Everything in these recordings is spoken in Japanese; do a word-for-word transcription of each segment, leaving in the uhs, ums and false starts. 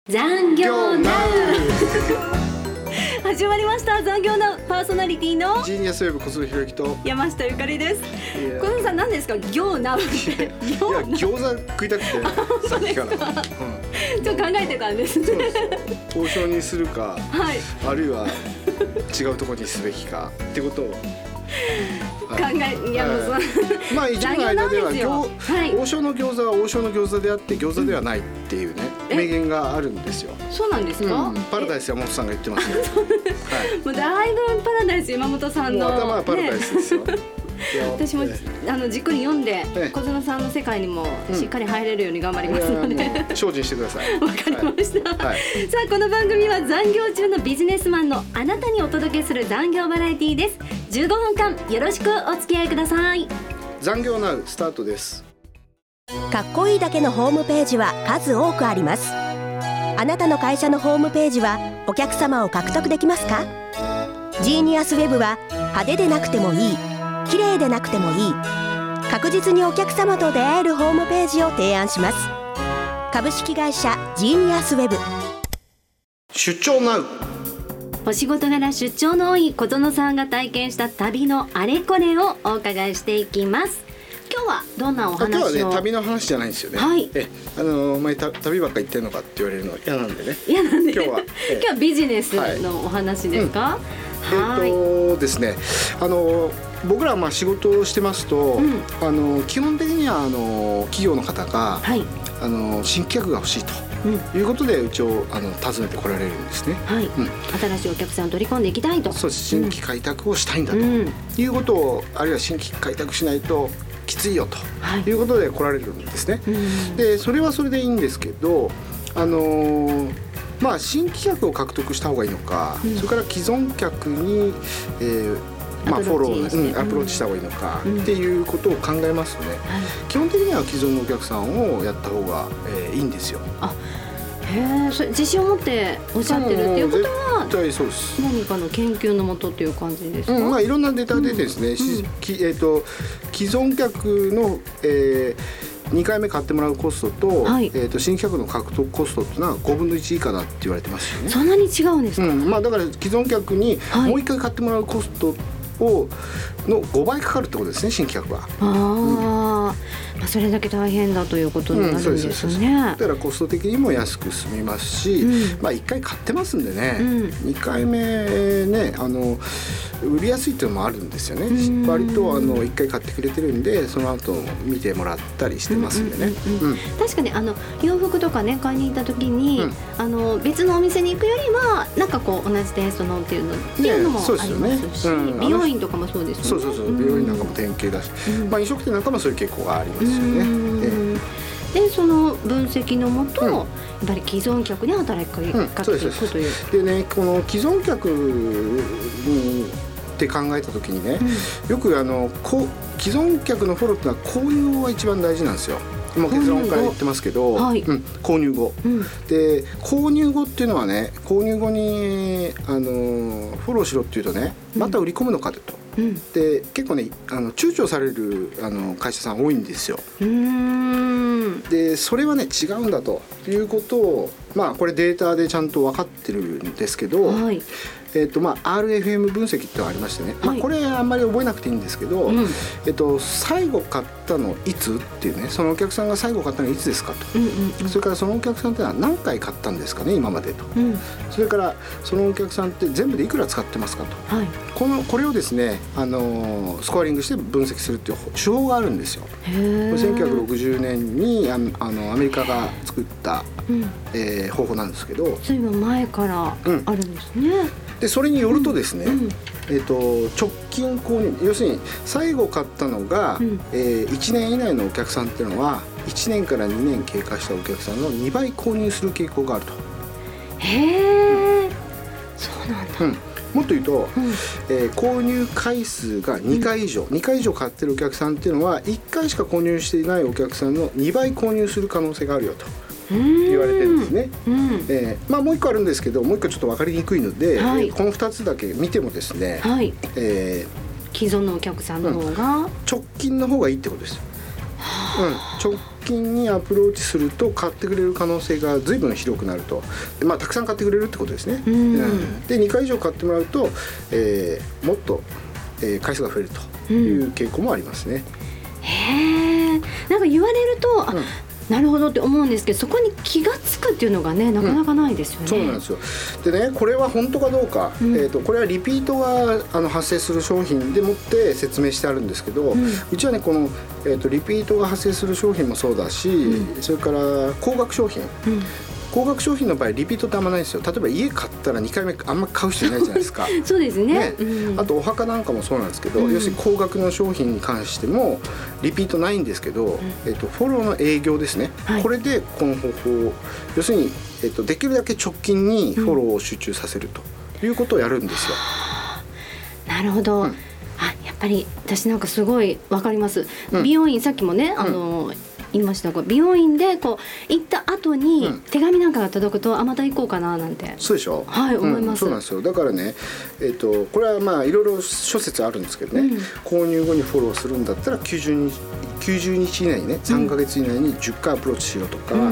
残業ナウ始まりました。残業ナウパーソナリティのジーニアスウェブ小杉ひろゆきと山下ゆかりです。小杉さん何ですか業ナウっていや餃子食いたくてさっきから、うん、 ちょっと考えてたんですね。そうです交渉にするか、 はい、 あるいは違うところにすべきかってことを考え、いやもうその、 まあ一部の間では、 はい、 王将の餃子は王将の餃子であって餃子ではないっていうね、うん、名言があるんですよ。 そうなんですか、 うん、パラダイス山本さんが言ってますね。はい、 もうだいぶパラダイス山本さんのもう頭はパラダイスですよ、ね、 私もあのじっくり読んで、ね、小園さんの世界にもしっかり入れるように頑張りますので、 うん、精進してください。 わかりました、はいはい、さあこの番組は残業中のビジネスマンのあなたにお届けする残業バラエティです。じゅうごふんかんよろしくお付き合いください。 残業ナウスタートです。 かっこいいだけのホームページは数多くあります。あなたの会社のホームページはお客様を獲得できますか？ジーニアスウェブは派手でなくてもいい、綺麗でなくてもいい、確実にお客様と出会えるホームページを提案します。株式会社ジーニアスウェブ。 出張ナウ。 お仕事柄出張の多い小園さんが体験した旅のあれこれをお伺いしていきます。今日はどんなお話を？ 今日はね旅の話じゃないんですよね。 はい。 えあのお前た旅ばっか行ってんのかって言われるのは嫌なんでね。 嫌なんで。 今日は今日はビジネスのお話ですか？ はい、うん、 はい。 えー、っとですねあの僕らはまあ仕事をしてますと、うん、あの基本的にはあの企業の方が、はい、あの新規客が欲しいと。うん、いうことでうちをあの訪ねてこられるんですね。 はい、うん、新しいお客さんを取り込んでいきたいと。 そうです。新規開拓をしたいんだと、うん、いうことを、あるいは新規開拓しないときついよと、はい、いうことで来られるんですね。うん、でそれはそれでいいんですけど、あのー、まあ新規客を獲得した方がいいのか、うん、それから既存客に、えーまあ、フォロー、うん、アプローチした方がいいのか、うん、っていうことを考えますとね、はい、基本的には既存のお客さんをやった方が、えー、いいんですよ。 あ、へえ、それ自信を持っておっしゃってるっていうことは絶対そうです。 何かの研究のもとっていう感じですか？ うん、まあいろんなデータが出てですね、うん、きえーと、既存客の、えーにかいめ買ってもらうコストと、はい、えー、と新規客の獲得コストっていうのはごぶんのいち以下だって言われてますよね。 そんなに違うんですか？うん、 まあ、だから既存客にもういっかい買ってもらうコストをのごばいかかるってことですね、新規客は。あ、 うん、まあ、それだけ大変だということになるんですね。 だからコスト的にも安く済みますし、うん、まあ、いっかい買ってますんでね、うん、にかいめねあの売りやすいっていうのもあるんですよね。割とあのいっかい買ってくれてるんでその後見てもらったりしてますんでね。 確かにあの洋服とかね買いに行った時に、うん、あの別のお店に行くよりはなんかこう同じテイストのっていうの、っていうのもありますし、ね、うん、美容院とかもそうですよね。 そうそうそう、美容院なんかも典型だし、うん、まあ、飲食店なんかもそういう傾向がありますよね。 でその分析のもと、うん、やっぱり既存客に働きかけていくという、 うん、でね、この既存客にって考えた時にね、うん、よくあのこ既存客のフォローってのは購入が一番大事なんですよ。もう結論から言ってますけど、はい、うん、購入後、うん、で購入後っていうのはね、購入後にあのフォローしろっていうとね、また売り込むのかと、うん、で結構ねあの躊躇されるあの会社さん多いんですよ。うーん、でそれはね違うんだということを、まあこれデータでちゃんと分かってるんですけど、はい、えーとまあ、アールエフエム 分析ってのがありましてね、はい、まあ、これあんまり覚えなくていいんですけど、うん、えーと最後買ったのいつっていうね、そのお客さんが最後買ったのいつですかと、うんうんうん、それからそのお客さんってのは何回買ったんですかね今までと、うん、それからそのお客さんって全部でいくら使ってますかと、はい、このこれをですね、あのー、スコアリングして分析するっていう手法があるんですよ。せんきゅうひゃくろくじゅうねんにああのアメリカが作った、うん、えー、方法なんですけど、 随分前からあるんですね。うん、 でそれによるとですね、うん、えー、と直近購入、要するに最後買ったのが、うん、えー、いちねん以内のお客さんっていうのはいちねんからにねん経過したお客さんのにばい購入する傾向があると。 へー、うん、そうなんだ。うん、 もっと言うと、うん、えー、購入回数がにかい以上、うん、にかい以上買ってるお客さんっていうのはいっかいしか購入していないお客さんのにばい購入する可能性があるよと言われてるんですね。うん、えーまあ、もう一個あるんですけど、もう一個ちょっと分かりにくいので、はい、このふたつだけ見てもですね、はい、えー、既存のお客さんの方が、うん、 直近の方がいいってことです。うん、直金にアプローチすると買ってくれる可能性が随分広くなると、まあ、たくさん買ってくれるってことですね、うん、でにかい以上買ってもらうと、えー、もっと、えー、回数が増えるという傾向もありますね、 うん、へー、なんか言われると、あ、うん、なるほどって思うんですけど、そこに気がつくっていうのがねなかなかないですよね、うん、 そうなんですよ。でね、これは本当かどうか、うん、えーと、これはリピートがあの発生する商品でもって説明してあるんですけど、うん、うちはねこの、えーと、リピートが発生する商品もそうだし、うん、それから高額商品、うん、高額商品の場合リピートってあんまないんですよ。例えば家買ったらにかいめあんま買う人いないじゃないですかそうです ね, ね、うん、あとお墓なんかもそうなんですけど、うん、要するに高額の商品に関してもリピートないんですけど、うん、えーと、フォローの営業ですね、はい、これでこの方法、要するに、えーと、できるだけ直近にフォローを集中させるということをやるんですよ、 うん、なるほど、うん、あ、やっぱり私なんかすごい分かります、うん、美容院さっきもね、あの、うん、言いましたが、美容院でこう行った後に手紙なんかが届くと、うん、あ、また行こうかななんて、 そうでしょ、 はい、思います、うん、 そうなんですよ。だからね、えーと、これはまあいろいろ諸説あるんですけどね、うん、購入後にフォローするんだったらきゅうじゅうにちきゅうじゅうにち以内にね、さんかげつ以内にじゅっかいアプローチしようとか、うん、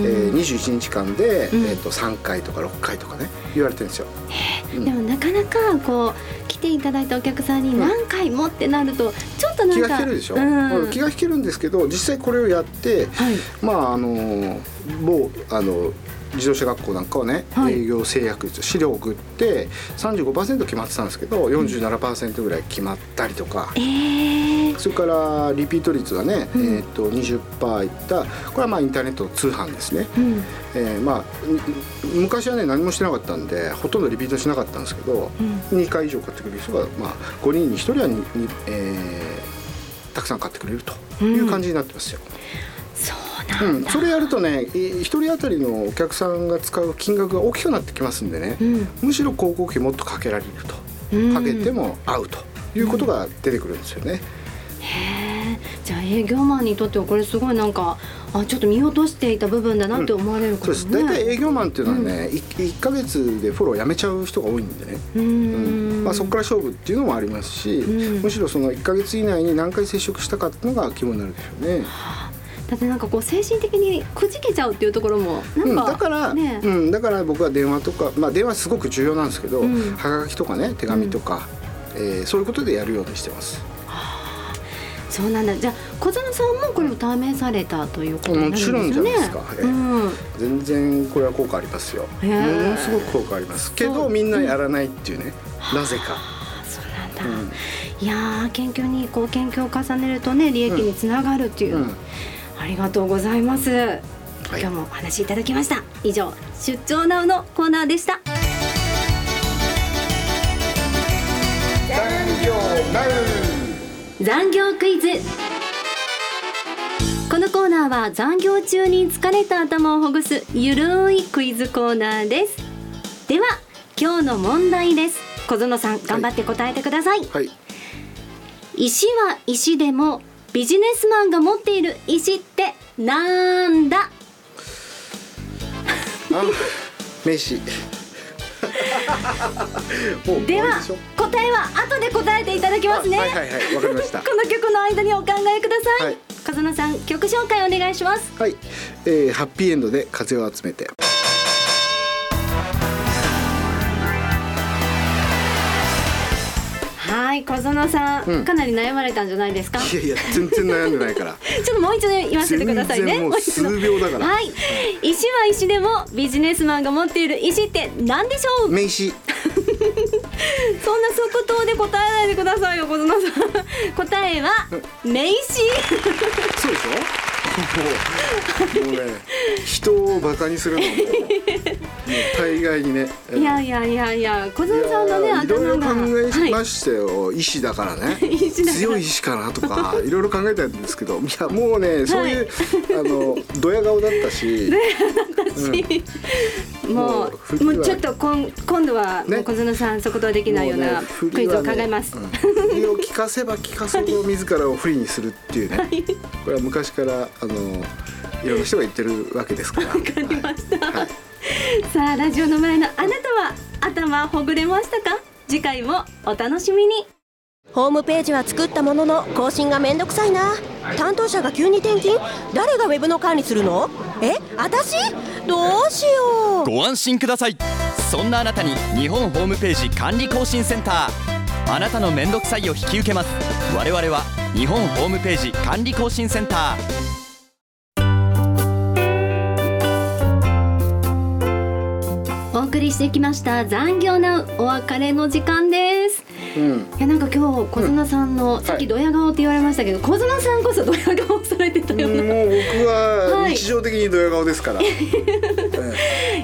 えー、にじゅういちにちかんで、うん、えーと、さんかいとかろっかいとかね言われてるんですよ、 うん、でもなかなかこう来ていただいたお客さんに何回もってなると、うん、ちょっとなんか気が引けるでしょ、うん、気が引けるんですけど、実際これをやって、はい、まああの某あの自動車学校なんかはね、はい、営業制約率資料を送って さんじゅうごパーセント 決まってたんですけど よんじゅうななパーセント ぐらい決まったりとか、えー、それからリピート率がね、うん、えー、と にじゅっパーセント いった、これはまあインターネットの通販ですね、うん、えー、まあ昔はね何もしてなかったんでほとんどリピートしなかったんですけど、うん、にかい以上買ってくれる人が、まあ、ごにんにひとりはに、に、えー、たくさん買ってくれるという感じになってますよ、うん、うん、それやるとね、ひとり当たりのお客さんが使う金額が大きくなってきますんでね、うん、むしろ広告費もっとかけられると、うん、かけても合うということが出てくるんですよね、うん、へえ、じゃあ営業マンにとってはこれすごいなんか、あ、ちょっと見落としていた部分だなって思われるからね、うん、そうです。大体営業マンっていうのはね、うん、いっかげつでフォローやめちゃう人が多いんでね、うん、うん、まあ、そこから勝負っていうのもありますし、うん、むしろそのいっかげつ以内に何回接触したかっていうのが肝になるでしょうね。だってなんかこう精神的にくじけちゃうっていうところもなんか、 うん、だから、ね、うん、だから僕は電話とか、まあ、電話すごく重要なんですけど、うん、はがきとかね手紙とか、うん、えー、そういうことでやるようにしてます。 はあ、そうなんだ。じゃあ小園さんもこれを試されたということになるんですよね。 もちろんじゃないですか、えーうん、全然これは効果ありますよ。ものすごく効果ありますけどみんなやらないっていうね、うん、なぜか。 そうなんだ、うん、いや研究にこう研究を重ねるとね利益につながるっていう、うんうん、ありがとうございます、はい、今日もお話いただきました。以上出張ナウのコーナーでした。 残業ナウ残業クイズ。このコーナーは残業中に疲れた頭をほぐすゆるいクイズコーナーです。では今日の問題です。小園さん頑張って答えてください、はいはい、石は石でもビジネスマンが持っている石ってなんだ？ あ、名刺では答えは後で答えていただきますね。 はいはいはい、わかりました。 この曲の間にお考えください、はい、小園さん曲紹介お願いします。 はい、えー、ハッピーエンドで風を集めて。 はい、小園さん、うん、かなり悩まれたんじゃないですか。 いやいや全然悩んでないからちょっともう一度言わせてくださいね。 全然もう数秒だから。 はい、石は石でもビジネスマンが持っている石って何でしょう？ 名刺そんな即答で答えないでくださいよ小園さん答えは名刺そうでしょもう、もうね人をバカにするのももう大概にねいやいやいやいや小園さんのね頭がいろいろ考えましたよ、はい、意志だからね強い意志かなとかいろいろ考えたんですけど、いやもうねそういう、はい、あのドヤ顔だったしドヤだったし、うん、もうもうちょっとこん今度はもう小園さん即答できないようなクイズを考えます。 振りを聞かせば聞かすほど自らを不利にするっていうね、はい、これは昔からあのいろんな人が言ってるわけですから。わかりました、はい、さあラジオの前のあなたは頭ほぐれましたか？次回もお楽しみに。 ホームページは作ったものの更新がめんどくさいな。担当者が急に転勤？誰がウェブの管理するの？え、私？どうしよう。 ご安心ください。そんなあなたに日本ホームページ管理更新センター。あなたのめんどくさいを引き受けます。我々は日本ホームページ管理更新センター。 お送りしてきました残業なお別れの時間です、うん、いやなんか今日小綱さんの、うん、さっきドヤ顔って言われましたけど、はい、小綱さんこそドヤ顔されてたような、 もう僕は日常的にドヤ顔ですから、はい、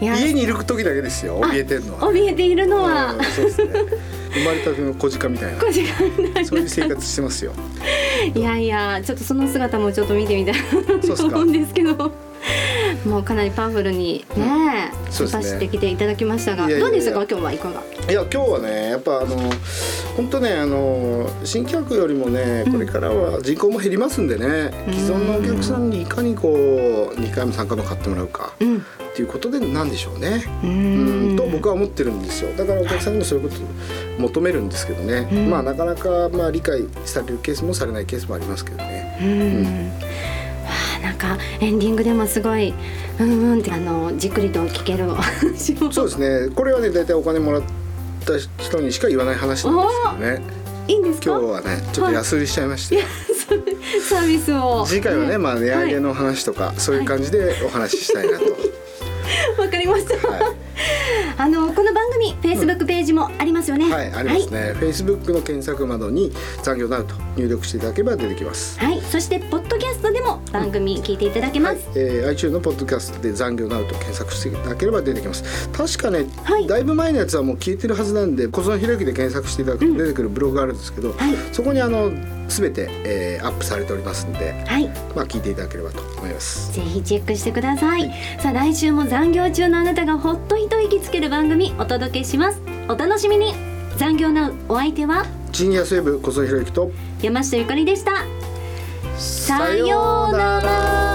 家にいる時だけですよ、怯えてるのは、 ね、怯えているのは、 うん、そうですね生まれたての小鹿みたいな小鹿みたいなそういう生活してますよいやいやちょっとその姿もちょっと見てみたいなと思うんですけどもうかなりパワフルにね走ってきていただきましたが、いやいやいやどうでしたか今日はいかが。 いや今日はねやっぱあの本当ねあの新規客よりもねこれからは人口も減りますんでね、うん、既存のお客さんにいかにこうにかいもさんかいも買ってもらうか、うん、っていうことでなんでしょうねうんと僕は思ってるんですよ。だからお客さんにもそういうことを求めるんですけどね、うん、まあなかなかまあ理解されるケースもされないケースもありますけどね。うん、うんなんかエンディングでもすごいうんうんってあのじっくりと聞けるそうですね。これはねだいたいお金もらった人にしか言わない話なんですけどね。 いいんですか。 今日はねちょっと安売りしちゃいまして、はい、 サービスを次回はね、まあ、値上げの話とか、はい、そういう感じでお話ししたいなと。 わかりました、はい、あのこの番組 Facebook ページもありますよね、うん、 はいありますね、はい、Facebook の検索窓に残業なうと入力していただければ出てきます。 はい、そしてポッドキャストでも番組聞いていただけます、 うんはいえー、iTunes のポッドキャストで残業なうと検索していただければ出てきます。確かね、はい、だいぶ前のやつはもう消えてるはずなんで小園ひろゆきで検索していただくと出てくるブログがあるんですけど、うんはい、そこにあの全て、えー、アップされておりますので、はいまあ、聞いていただければと思います。 ぜひチェックしてください、はい、さあ来週も残業中のあなたがほっと一息つける番組お届けします。お楽しみに。残業なうお相手はジーニアスウェブ小園ひろゆきと山下ゆかりでした。 さようなら。